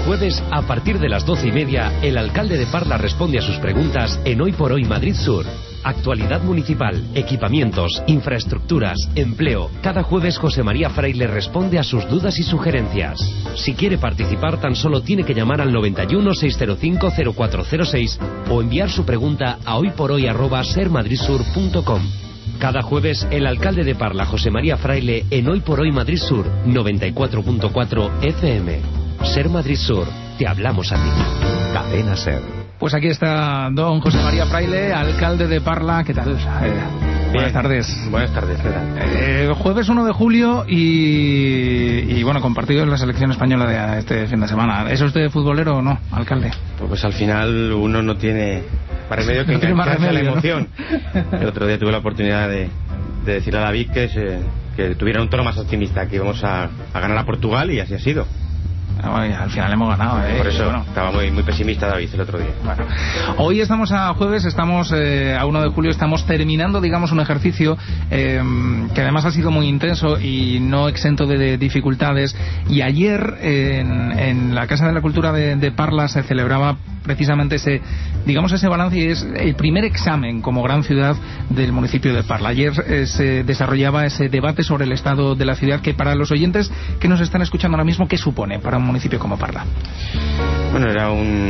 jueves, a partir de las 12:30, el alcalde de Parla responde a sus preguntas en Hoy por Hoy Madrid Sur. Actualidad municipal, equipamientos, infraestructuras, empleo. Cada jueves José María Fraile responde a sus dudas y sugerencias. Si quiere participar, tan solo tiene que llamar al 91 605 0406 o enviar su pregunta a hoyporoy@sermadridsur.com. Cada jueves, el alcalde de Parla, José María Fraile, en Hoy por Hoy Madrid Sur, 94.4 FM. Ser Madrid Sur, te hablamos a ti. Cadena Ser. Pues aquí está don José María Fraile, alcalde de Parla. ¿Qué tal? Buenas tardes. Buenas tardes, ¿qué tal? Jueves 1 de julio y bueno, compartido en la selección española de este fin de semana. ¿Es usted futbolero o no, alcalde? Pues al final uno no tiene para el medio que engancharse a la emoción. ¿No? El otro día tuve la oportunidad de decirle a David que tuviera un tono más optimista, que íbamos a ganar a Portugal, y así ha sido. Bueno, al final hemos ganado, Por eso bueno, estaba muy pesimista David el otro día. Bueno, hoy estamos a jueves, estamos a 1 de julio, estamos terminando, digamos, un ejercicio que además ha sido muy intenso y no exento de dificultades. Y ayer en la Casa de la Cultura de Parla se celebraba precisamente ese balance, y es el primer examen como gran ciudad del municipio de Parla. Ayer se desarrollaba ese debate sobre el estado de la ciudad, que para los oyentes que nos están escuchando ahora mismo, ¿qué supone para un municipio como Parla? Bueno, era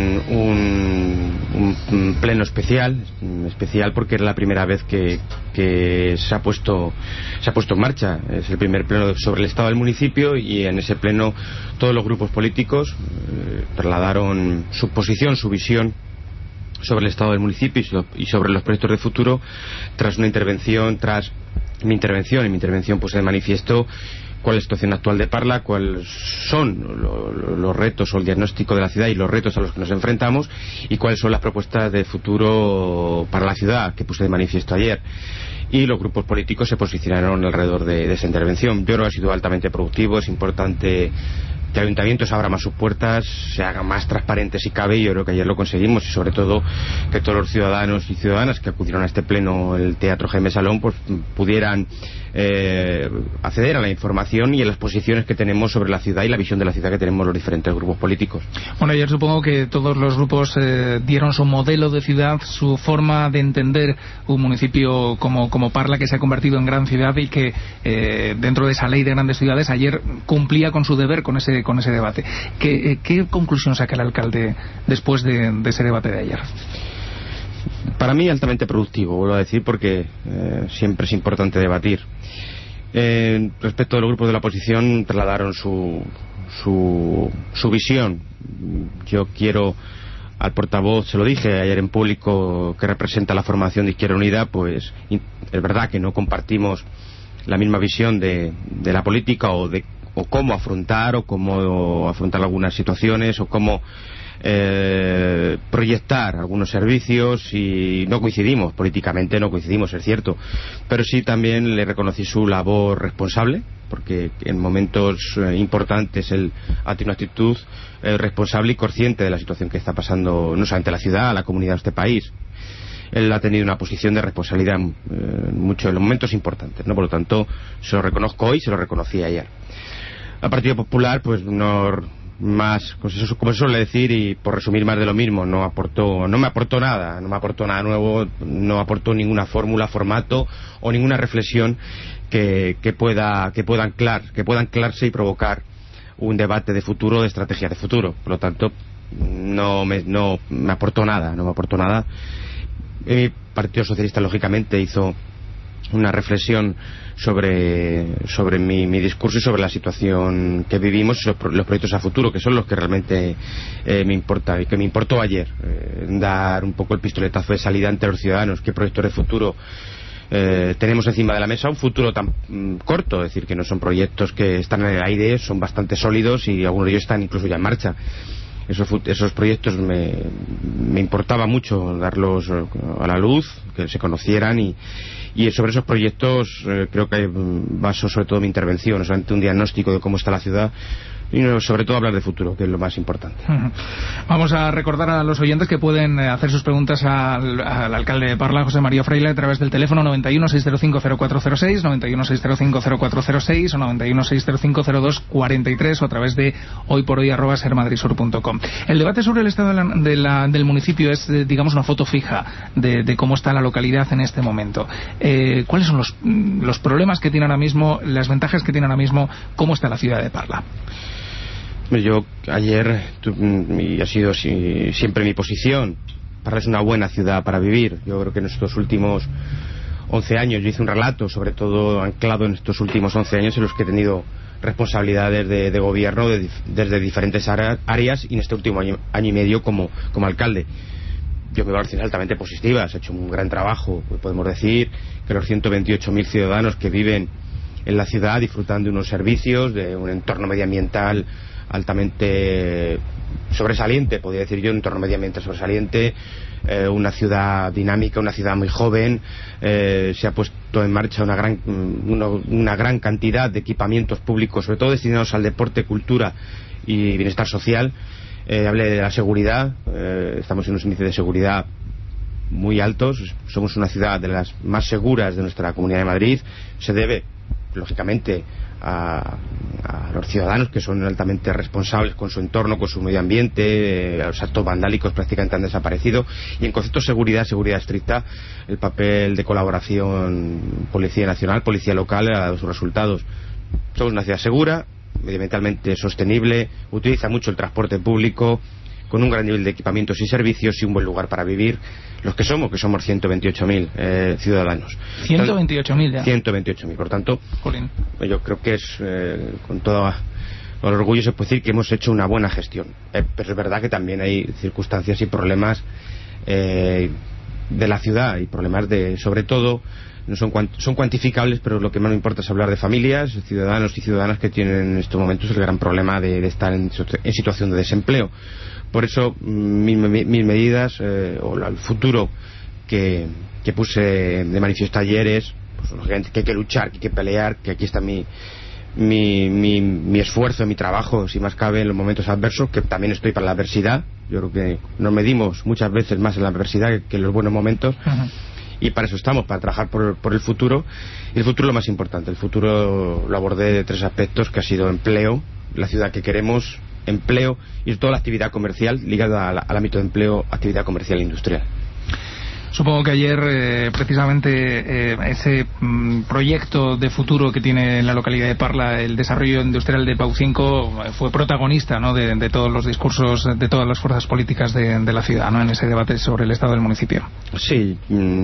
un pleno especial porque era la primera vez que se ha puesto en marcha. Es el primer pleno sobre el estado del municipio, y en ese pleno todos los grupos políticos trasladaron su posición, su visión sobre el estado del municipio y sobre los proyectos de futuro. Tras mi intervención pues se manifestó cuál es la situación actual de Parla, cuáles son los retos o el diagnóstico de la ciudad y los retos a los que nos enfrentamos, y cuáles son las propuestas de futuro para la ciudad que puse de manifiesto ayer. Y los grupos políticos se posicionaron alrededor de esa intervención. Yo creo que ha sido altamente productivo. Es importante que ayuntamientos abran más sus puertas, se hagan más transparentes si cabe, y yo creo que ayer lo conseguimos, y sobre todo que todos los ciudadanos y ciudadanas que acudieron a este pleno, el Teatro Jaime Salón, pues pudieran acceder a la información y a las posiciones que tenemos sobre la ciudad y la visión de la ciudad que tenemos los diferentes grupos políticos. Bueno, ayer supongo que todos los grupos dieron su modelo de ciudad, su forma de entender un municipio como Parla, que se ha convertido en gran ciudad y que dentro de esa ley de grandes ciudades ayer cumplía con su deber con ese debate. ¿Qué conclusión saca el alcalde después de ese debate de ayer? Para mí altamente productivo, vuelvo a decir, porque siempre es importante debatir. Respecto a los grupos de la oposición, trasladaron su visión. Yo quiero al portavoz, se lo dije ayer en público, que representa la formación de Izquierda Unida, pues es verdad que no compartimos la misma visión de la política o cómo afrontar algunas situaciones, o cómo proyectar algunos servicios, y no coincidimos políticamente, es cierto, pero sí también le reconocí su labor responsable, porque en momentos importantes él ha tenido una actitud responsable y consciente de la situación que está pasando no solamente a la ciudad, a la comunidad de este país. Él ha tenido una posición de responsabilidad en muchos de los momentos importantes, ¿no? Por lo tanto, se lo reconozco hoy, se lo reconocí ayer. Al Partido Popular, pues como se suele decir, y por resumir, más de lo mismo. No me aportó nada nuevo, no aportó ninguna fórmula, formato o ninguna reflexión que pueda anclarse y provocar un debate de futuro, de estrategia de futuro. Por lo tanto, no me aportó nada. El Partido Socialista, lógicamente, hizo una reflexión sobre mi discurso y sobre la situación que vivimos y los proyectos a futuro, que son los que realmente me importan, y que me importó ayer, dar un poco el pistoletazo de salida ante los ciudadanos. ¿Qué proyectos de futuro tenemos encima de la mesa? Un futuro tan corto, es decir, que no son proyectos que están en el aire, son bastante sólidos, y algunos de ellos están incluso ya en marcha. Esos proyectos me importaba mucho darlos a la luz, que se conocieran, y sobre esos proyectos creo que baso sobre todo mi intervención, no solamente un diagnóstico de cómo está la ciudad, y sobre todo hablar de futuro, que es lo más importante. Vamos a recordar a los oyentes que pueden hacer sus preguntas al alcalde de Parla, José María Fraile, a través del teléfono 91-605-0406, 91-605-0406 o 91-605-0243 o a través de hoyporhoy@sermadridsur.com. El debate sobre el estado del municipio es, digamos, una foto fija de cómo está la localidad en este momento. ¿Cuáles son los problemas que tiene ahora mismo, las ventajas que tiene ahora mismo, cómo está la ciudad de Parla? Yo ayer, y ha sido siempre mi posición, Parla es una buena ciudad para vivir. Yo creo que en estos últimos 11 años, yo hice un relato, sobre todo anclado en estos últimos 11 años en los que he tenido responsabilidades de gobierno desde diferentes áreas, y en este último año y medio como alcalde. Yo me valoraciones altamente positivas, he hecho un gran trabajo. Podemos decir que los 128.000 ciudadanos que viven en la ciudad disfrutan de unos servicios, de un entorno medioambiental altamente sobresaliente, podría decir yo, un entorno medioambiental sobresaliente, una ciudad dinámica, una ciudad muy joven. Se ha puesto en marcha una gran cantidad de equipamientos públicos, sobre todo destinados al deporte, cultura y bienestar social. Hablé de la seguridad, estamos en unos índices de seguridad muy altos, somos una ciudad de las más seguras de nuestra Comunidad de Madrid. Se debe, lógicamente, a los ciudadanos, que son altamente responsables con su entorno, con su medio ambiente. Los actos vandálicos prácticamente han desaparecido, y en concepto de seguridad estricta, el papel de colaboración Policía Nacional, Policía Local, ha dado sus resultados. Somos una ciudad segura, medioambientalmente sostenible, utiliza mucho el transporte público, con un gran nivel de equipamientos y servicios, y un buen lugar para vivir, los que somos 128.000 ciudadanos. 128.000 ya. 128.000, por tanto, Jolín. Yo creo que es, con todo el orgullo se puede decir que hemos hecho una buena gestión. Pero es verdad que también hay circunstancias y problemas de la ciudad, y problemas sobre todo, no son cuantificables, pero lo que más me importa es hablar de familias, ciudadanos y ciudadanas que tienen en estos momentos el gran problema de estar en situación de desempleo. Por eso mis medidas, o el futuro que puse de manifiesto ayer es, pues, que hay que luchar, que hay que pelear, que aquí está mi esfuerzo, mi trabajo, si más cabe, en los momentos adversos, que también estoy para la adversidad. Yo creo que nos medimos muchas veces más en la adversidad que en los buenos momentos. Y para eso estamos, para trabajar por el futuro. Y el futuro es lo más importante. El futuro lo abordé de 3 aspectos, que ha sido empleo, la ciudad que queremos, empleo y toda la actividad comercial ligada al ámbito de empleo, actividad comercial e industrial. Supongo que ayer, precisamente, ese proyecto de futuro que tiene la localidad de Parla, el desarrollo industrial de Pau 5, fue protagonista, ¿no?, de todos los discursos de todas las fuerzas políticas de la ciudad, ¿no?, en ese debate sobre el estado del municipio. Sí,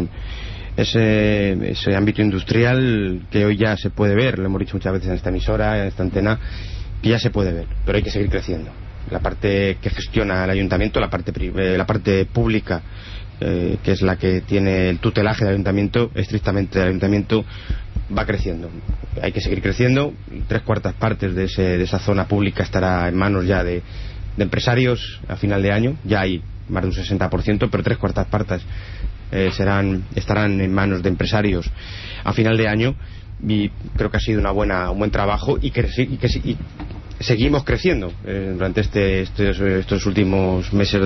ese ámbito industrial que hoy ya se puede ver, lo hemos dicho muchas veces en esta emisora, en esta antena, que ya se puede ver, pero hay que seguir creciendo. La parte que gestiona el ayuntamiento, la parte pública, que es la que tiene el tutelaje del ayuntamiento, estrictamente del ayuntamiento, va creciendo. Hay que seguir creciendo. 3/4 partes de esa zona pública estará en manos ya de empresarios a final de año. Ya hay más de un 60%, pero 3/4 partes estarán en manos de empresarios a final de año, y creo que ha sido un buen trabajo, y seguimos creciendo durante estos últimos meses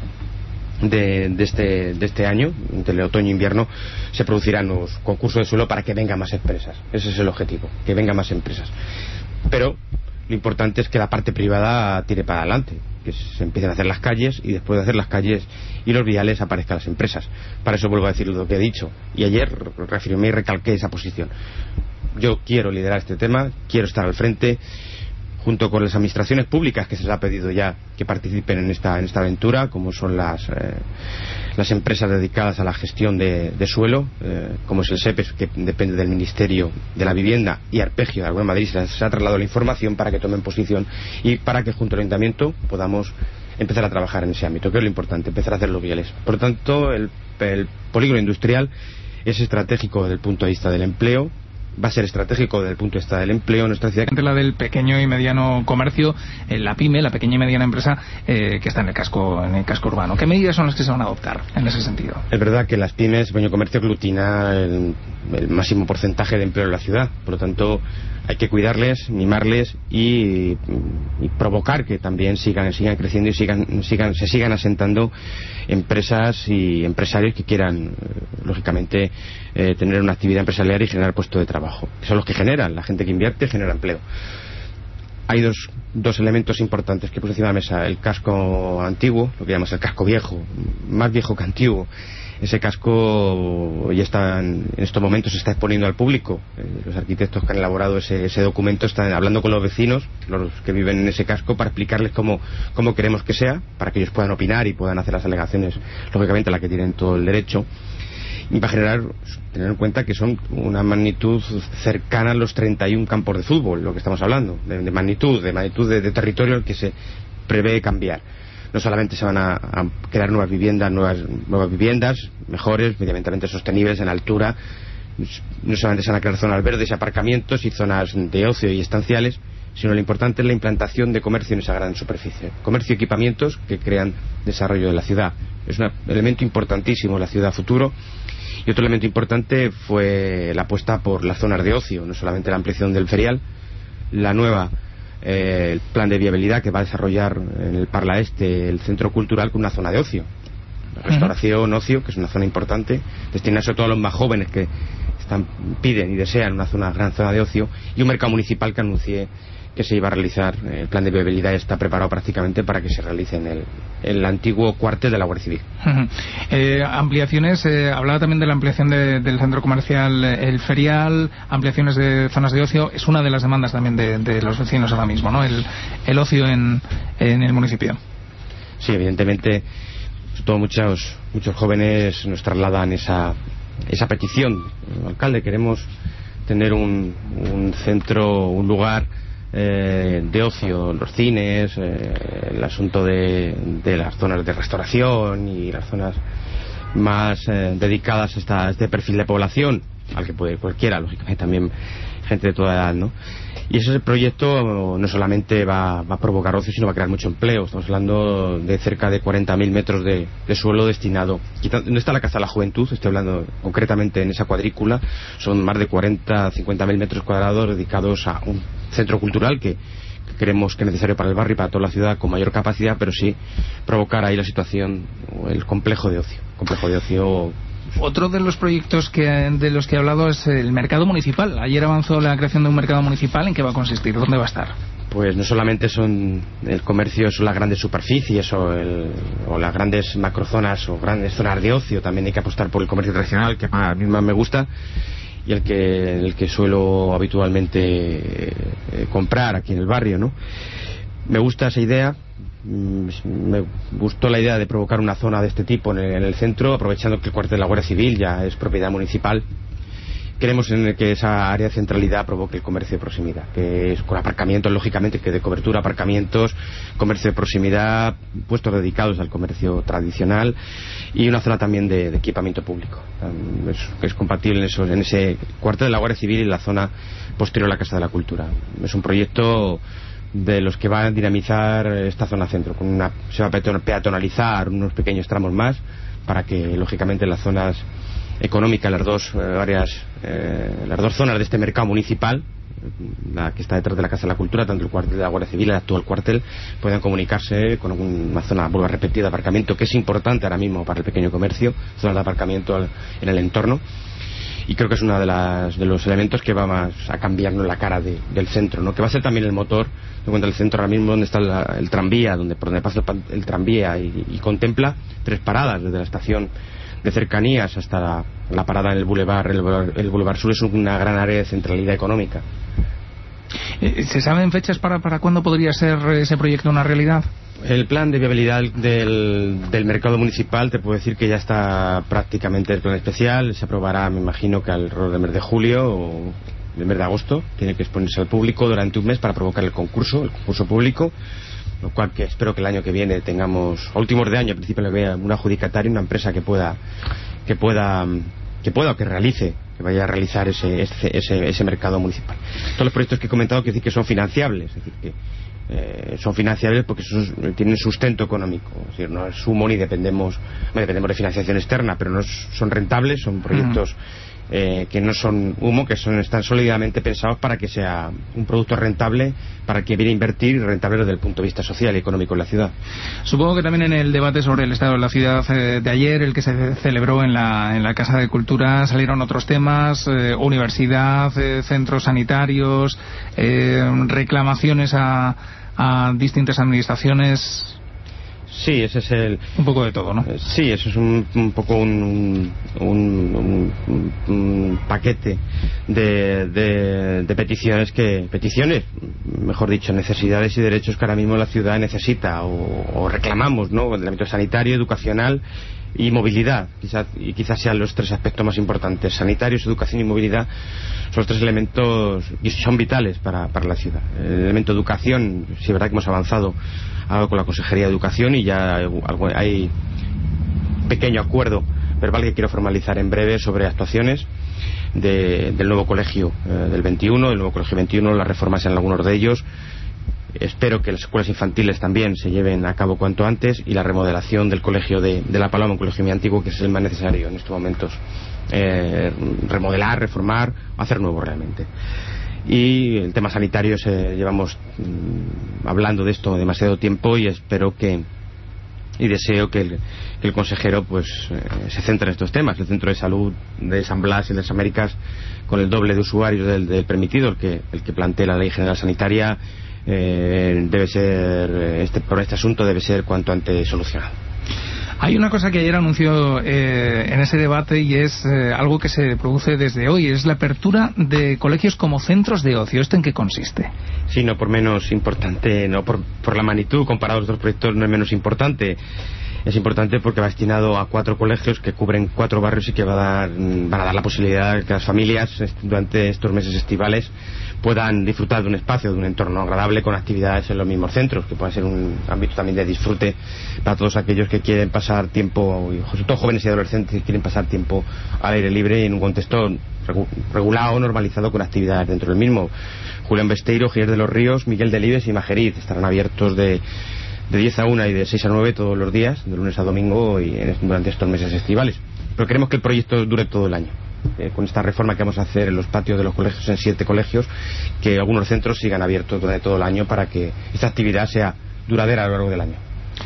de este año. Entre el otoño e invierno se producirán los concursos de suelo para que vengan más empresas. Ese es el objetivo, que vengan más empresas. Pero lo importante es que la parte privada tire para adelante, que se empiecen a hacer las calles, y después de hacer las calles y los viales aparezcan las empresas. Para eso vuelvo a decir lo que he dicho, y ayer reafirmé y recalqué esa posición. Yo quiero liderar este tema, quiero estar al frente, junto con las administraciones públicas que se les ha pedido ya que participen en esta aventura, como son las empresas dedicadas a la gestión de suelo, como es el SEPES, que depende del Ministerio de la Vivienda, y Arpegio de Aragón Madrid. Se ha trasladado la información para que tomen posición y para que junto al ayuntamiento podamos empezar a trabajar en ese ámbito, que es lo importante, empezar a hacer los viales. Por lo tanto, el polígono industrial es estratégico desde el punto de vista del empleo, va a ser estratégico desde el punto de vista del empleo en nuestra ciudad. La del pequeño y mediano comercio, la PYME, la pequeña y mediana empresa que está en el casco urbano. ¿Qué medidas son las que se van a adoptar en ese sentido? Es verdad que las pymes, el pequeño comercio aglutina el máximo porcentaje de empleo en la ciudad, por lo tanto hay que cuidarles, mimarles y provocar que también sigan creciendo y se sigan asentando empresas y empresarios que quieran lógicamente tener una actividad empresarial y generar puestos de trabajo, que son los que generan, la gente que invierte genera empleo. Hay dos elementos importantes que puse encima de la mesa: el casco antiguo, lo que llamamos el casco viejo, más viejo que antiguo. Ese casco ya está en estos momentos se está exponiendo al público. Los arquitectos que han elaborado ese documento están hablando con los vecinos, los que viven en ese casco, para explicarles cómo queremos que sea, para que ellos puedan opinar y puedan hacer las alegaciones, lógicamente, a las que tienen todo el derecho, y para tener en cuenta que son una magnitud cercana a los 31 campos de fútbol, lo que estamos hablando, de magnitud de territorio al que se prevé cambiar. No solamente se van a crear nuevas viviendas mejores, medioambientalmente sostenibles, en altura, no solamente se van a crear zonas verdes y aparcamientos y zonas de ocio y estanciales, sino lo importante es la implantación de comercio en esa gran superficie. Comercio y equipamientos que crean desarrollo de la ciudad. Es un elemento importantísimo en la ciudad futuro. Y otro elemento importante fue la apuesta por las zonas de ocio, no solamente la ampliación del ferial, la nueva el plan de viabilidad que va a desarrollar en el Parla Este el centro cultural con una zona de ocio, restauración, ocio, que es una zona importante, destinada sobre todo a los más jóvenes que piden y desean una gran zona de ocio, y un mercado municipal que anuncié que se iba a realizar. El plan de viabilidad está preparado prácticamente para que se realice en el antiguo cuartel de la Guardia Civil. Ampliaciones, hablaba también de la ampliación del centro comercial El Ferial, ampliaciones de zonas de ocio. Es una de las demandas también de los vecinos ahora mismo, ¿no? El ocio en el municipio. Sí, evidentemente, sobre todo muchos jóvenes nos trasladan esa petición. Alcalde, queremos tener un centro, un lugar de ocio, los cines, el asunto de las zonas de restauración y las zonas más dedicadas a este perfil de población, al que puede cualquiera, lógicamente también gente de toda edad, ¿no? Y ese proyecto no solamente va a provocar ocio, sino va a crear mucho empleo. Estamos hablando de cerca de 40.000 metros de suelo destinado. No está la Casa de la Juventud, estoy hablando concretamente en esa cuadrícula. Son más de 50.000 metros cuadrados dedicados a un centro cultural que creemos que es necesario para el barrio y para toda la ciudad, con mayor capacidad, pero sí provocar ahí la situación, el complejo de ocio. Otro de los proyectos de los que he hablado es el mercado municipal. Ayer avanzó la creación de un mercado municipal. ¿En qué va a consistir? ¿Dónde va a estar? Pues no solamente son el comercio, son las grandes superficies o las grandes macrozonas o grandes zonas de ocio. También hay que apostar por el comercio tradicional, que a mí más me gusta, y el que suelo habitualmente comprar aquí en el barrio, ¿no? Me gusta esa idea. Me gustó la idea de provocar una zona de este tipo en el centro, aprovechando que el cuartel de la Guardia Civil ya es propiedad municipal. Queremos que esa área de centralidad provoque el comercio de proximidad, que es con aparcamientos, lógicamente, que de cobertura, aparcamientos, comercio de proximidad, puestos dedicados al comercio tradicional, y una zona también de equipamiento público. Es compatible en ese cuartel de la Guardia Civil y la zona posterior a la Casa de la Cultura. Es un proyecto de los que van a dinamizar esta zona centro. Se va a peatonalizar unos pequeños tramos más para que, lógicamente, las zonas económicas, las dos zonas de este mercado municipal, la que está detrás de la Casa de la Cultura, tanto el cuartel de la Guardia Civil, el actual cuartel, puedan comunicarse con una zona, vuelvo a repetir, de aparcamiento, que es importante ahora mismo para el pequeño comercio, zonas de aparcamiento en el entorno. Y creo que es uno de los elementos que va más a cambiarnos la cara del centro, ¿no? Que va a ser también el motor. Me cuenta el centro ahora mismo donde está el tranvía, por donde pasa el tranvía y contempla 3 paradas, desde la estación de cercanías hasta la parada en el Boulevard. El Boulevard Sur es una gran área de centralidad económica. ¿Se saben fechas para cuándo podría ser ese proyecto una realidad? El plan de viabilidad del mercado municipal, te puedo decir que ya está prácticamente el plan especial. Se aprobará, me imagino, que alrededor del mes de julio o del mes de agosto. Tiene que exponerse al público durante un mes para provocar el concurso público, lo cual que espero que el año que viene tengamos, a últimos de año, al principio, le vea un adjudicatario, una empresa que pueda o que realice que vaya a realizar ese mercado municipal. Todos los proyectos que he comentado quiere decir que son financiables, es decir, que son financiables porque tienen sustento económico, es decir, no es sumo ni dependemos de financiación externa, pero no son rentables, son proyectos que no son humo, que están sólidamente pensados para que sea un producto rentable para quien viene a invertir y rentable desde el punto de vista social y económico en la ciudad. Supongo que también en el debate sobre el estado de la ciudad de ayer, el que se celebró en la Casa de Cultura, salieron otros temas, universidad, centros sanitarios, reclamaciones a distintas administraciones. Sí, ese es un poco de todo, ¿no? Sí, eso es un poco un paquete de peticiones, mejor dicho, necesidades y derechos que ahora mismo la ciudad necesita o reclamamos, ¿no? En el ámbito sanitario, educacional y movilidad, quizás sean los tres aspectos más importantes. Sanitarios, educación y movilidad son los tres elementos y son vitales para la ciudad. El elemento educación, sí es verdad que hemos avanzado algo con la Consejería de Educación y ya hay pequeño acuerdo verbal que quiero formalizar en breve sobre actuaciones del nuevo colegio del 21, del nuevo colegio 21, las reformas en algunos de ellos. Espero que las escuelas infantiles también se lleven a cabo cuanto antes, y la remodelación del colegio de La Paloma, un colegio muy antiguo que es el más necesario en estos momentos, remodelar, reformar, hacer nuevo realmente. Y el tema sanitario, llevamos hablando de esto demasiado tiempo y espero y deseo que el consejero se centre en estos temas. El centro de salud de San Blas y de las Américas, con el doble de usuarios del permitido, el que plantea la Ley General Sanitaria, debe ser por este asunto debe ser cuanto antes solucionado. Hay una cosa que ayer anunció en ese debate y es algo que se produce desde hoy, es la apertura de colegios como centros de ocio. ¿Esto en qué consiste? Sí, no por menos importante, no por la magnitud comparado a los otros proyectos, no es menos importante. Es importante porque va destinado a 4 colegios que cubren 4 barrios y que van a dar la posibilidad de que las familias durante estos meses estivales puedan disfrutar de un espacio, de un entorno agradable con actividades en los mismos centros, que pueda ser un ámbito también de disfrute para todos aquellos que quieren pasar tiempo, sobre todo jóvenes y adolescentes que quieren pasar tiempo al aire libre y en un contexto regulado, normalizado, con actividades dentro del mismo. Julián Besteiro, Gier de los Ríos, Miguel Delibes y Majeriz estarán abiertos de 10 a 1 y de 6 a 9 todos los días, de lunes a domingo y durante estos meses estivales. Pero queremos que el proyecto dure todo el año. Con esta reforma que vamos a hacer en los patios de los colegios, en 7 colegios, que algunos centros sigan abiertos durante todo el año para que esta actividad sea duradera a lo largo del año.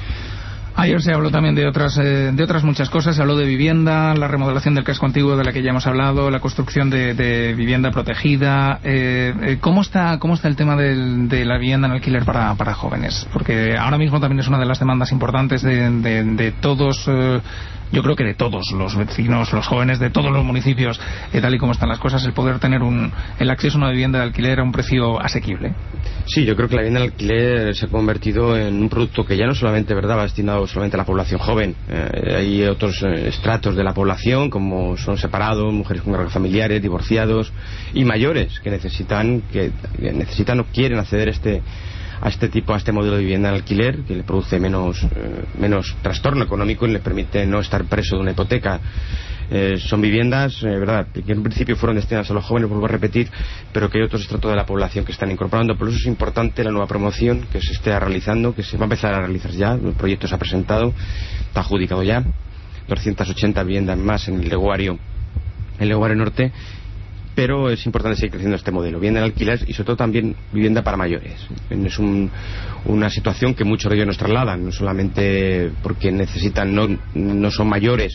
Ayer se habló también de otras muchas cosas. Se habló de vivienda, la remodelación del casco antiguo de la que ya hemos hablado, la construcción de vivienda protegida. ¿Cómo está el tema de la vivienda en alquiler para jóvenes? Porque ahora mismo también es una de las demandas importantes de todos, yo creo que de todos los vecinos, los jóvenes de todos los municipios, tal y como están las cosas, el poder tener el acceso a una vivienda de alquiler a un precio asequible. Sí, yo creo que la vivienda de alquiler se ha convertido en un producto que ya no solamente va destinado solamente a la población joven. Hay otros estratos de la población, como son separados, mujeres con cargos familiares, divorciados y mayores que necesitan o quieren acceder a este modelo de vivienda en alquiler, que le produce menos trastorno económico y le permite no estar preso de una hipoteca. Son viviendas, verdad, que en un principio fueron destinadas a los jóvenes, vuelvo a repetir, pero que hay otros estratos de la población que están incorporando. Por eso es importante la nueva promoción que se esté realizando, que se va a empezar a realizar ya. El proyecto se ha presentado, está adjudicado ya, 280 viviendas más en el Leguario Norte. Pero es importante seguir creciendo este modelo, vivienda en alquiler y sobre todo también vivienda para mayores. Es una situación que muchos de ellos nos trasladan, no solamente porque necesitan, no son mayores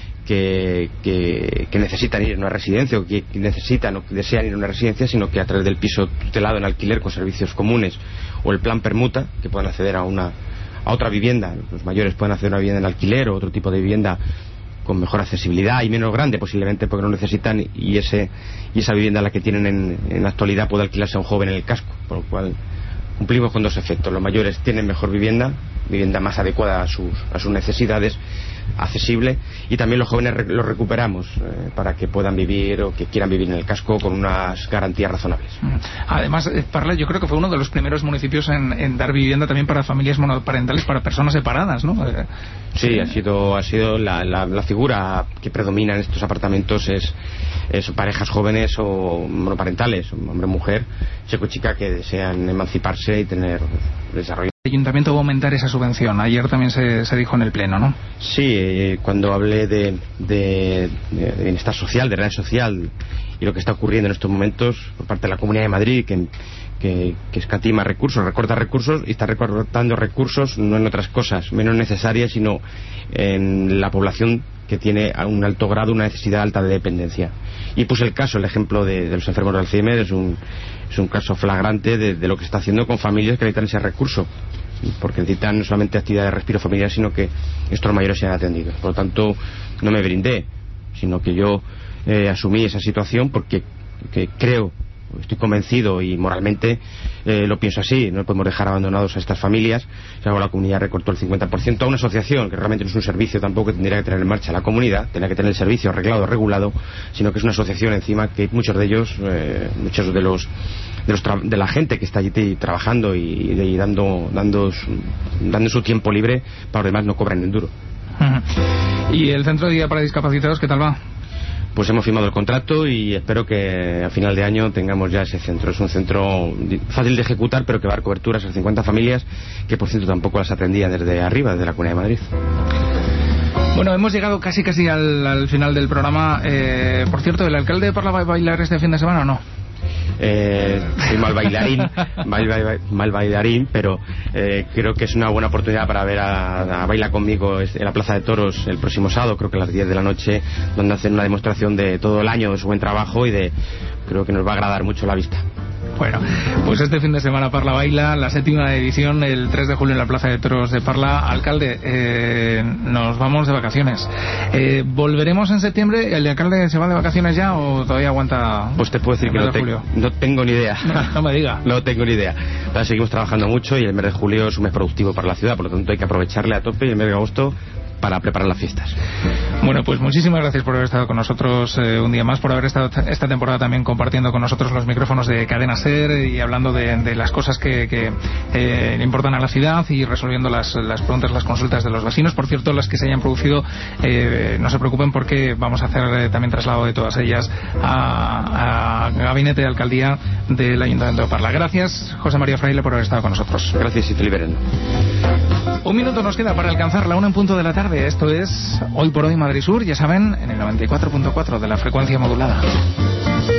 que necesitan ir a una residencia o que necesitan o que desean ir a una residencia, sino que a través del piso tutelado en alquiler con servicios comunes o el plan permuta, que puedan acceder a otra vivienda. Los mayores pueden acceder a una vivienda en alquiler o otro tipo de vivienda con mejor accesibilidad y menos grande posiblemente porque no necesitan, y esa vivienda la que tienen en la actualidad puede alquilarse a un joven en el casco, por lo cual cumplimos con 2 efectos. Los mayores tienen mejor vivienda más adecuada a sus necesidades, accesible, y también los jóvenes los recuperamos para que puedan vivir o que quieran vivir en el casco con unas garantías razonables. Además, Parla yo creo que fue uno de los primeros municipios en dar vivienda también para familias monoparentales, para personas separadas, ¿no? Sí, ha sido la figura que predomina en estos apartamentos es parejas jóvenes o monoparentales, hombre, mujer, chico, chica, que desean emanciparse y tener desarrollo. El ayuntamiento va a aumentar esa subvención. Ayer también se dijo en el pleno, ¿no? Sí, cuando hablé de bienestar social, de red social y lo que está ocurriendo en estos momentos por parte de la Comunidad de Madrid, que escatima recursos, recorta recursos, y está recortando recursos no en otras cosas menos necesarias, sino en la población que tiene a un alto grado una necesidad alta de dependencia. Y puse el ejemplo de los enfermos de Alzheimer. Es un caso flagrante de lo que se está haciendo con familias que necesitan ese recurso, porque necesitan no solamente actividad de respiro familiar, sino que estos mayores sean atendidos. Por lo tanto, no me brindé, sino que yo asumí esa situación porque creo, estoy convencido y moralmente lo pienso así. No podemos dejar abandonados a estas familias. La comunidad recortó el 50% a una asociación que realmente no es un servicio tampoco que tendría que tener en marcha la comunidad, tendría que tener el servicio arreglado, regulado, sino que es una asociación encima que muchos de ellos, de la gente que está allí trabajando y dando su tiempo libre, para los demás no cobran en duro. ¿Y el centro de día para discapacitados qué tal va? Pues hemos firmado el contrato y espero que a final de año tengamos ya ese centro. Es un centro fácil de ejecutar, pero que va a dar coberturas a 50 familias que, por cierto, tampoco las atendían desde arriba, desde la Comunidad de Madrid. Bueno, hemos llegado casi al final del programa. Por cierto, ¿el alcalde de Parla va a bailar este fin de semana o no? Soy mal bailarín, pero creo que es una buena oportunidad para ver a Baila Conmigo en la Plaza de Toros el próximo sábado, creo que a las 10 de la noche, donde hacen una demostración de todo el año, de su buen trabajo, y creo que nos va a agradar mucho la vista. Bueno, pues este fin de semana Parla Baila, la 7ª edición, el 3 de julio en la Plaza de Toros de Parla. Alcalde, nos vamos de vacaciones. ¿Volveremos en septiembre? ¿El alcalde se va de vacaciones ya o todavía aguanta? Pues te puedo decir que no tengo ni idea. No me diga. No tengo ni idea. Ahora seguimos trabajando mucho y el mes de julio es un mes productivo para la ciudad, por lo tanto hay que aprovecharle a tope, y el mes de agosto para preparar las fiestas. Bueno, pues muchísimas gracias por haber estado con nosotros un día más, por haber estado esta temporada también compartiendo con nosotros los micrófonos de Cadena SER y hablando de las cosas que le importan a la ciudad y resolviendo las preguntas, las consultas de los vecinos. Por cierto, las que se hayan producido, no se preocupen, porque vamos a hacer también traslado de todas ellas a Gabinete de Alcaldía del Ayuntamiento de Parla. Gracias, José María Fraile, por haber estado con nosotros. Gracias y te liberen. Un minuto nos queda para alcanzar la 1 en punto de la tarde. Esto es Hoy por Hoy Madrid Sur, ya saben, en el 94.4 de la frecuencia modulada.